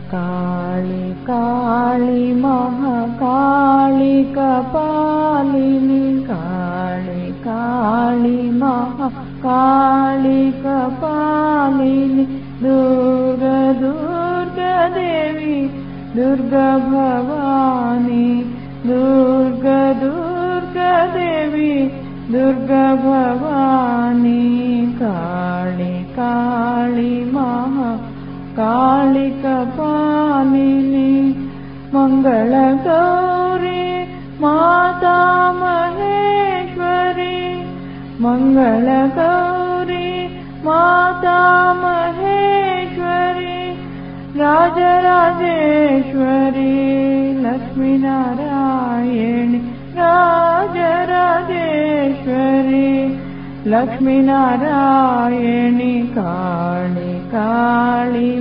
Kali Kali Mahakali Kapalini Kali Kali Mahakali Kapalini Durga Durga Devi Durga Bhavani Durga Durga Devi Durga Bhavani Kali Kali Mahakali Kapalini Mangal Gauri Mata Maheshwari Mangal Gauri Mata Maheshwari Rajrajeshwari Lakshmi Narayani Rajrajeshwari Lakshmi Narayani Kali Kali